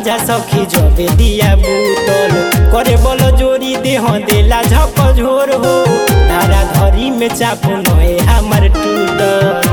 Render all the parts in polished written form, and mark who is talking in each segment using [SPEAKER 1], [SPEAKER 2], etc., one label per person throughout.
[SPEAKER 1] राजा सखी जबे दिया बूतल करे बल जोरी देह देला झप झोर हो धारा धरी में चापू नए हमर टूटल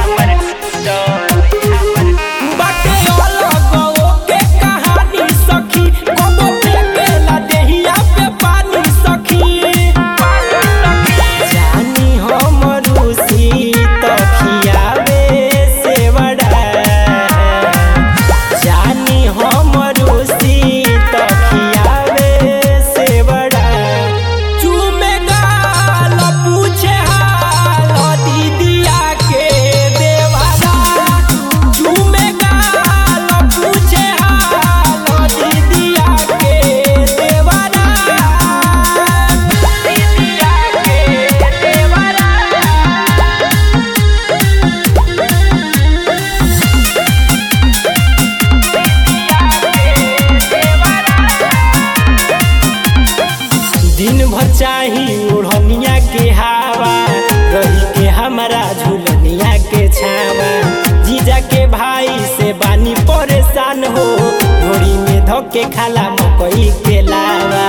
[SPEAKER 1] दिन भर चाही ओढ़निया के हवा रही के हमारा झुलनिया के छावा जीजा के भाई से बानी परेशान हो घोड़ी में धोके खाला मकई के लावा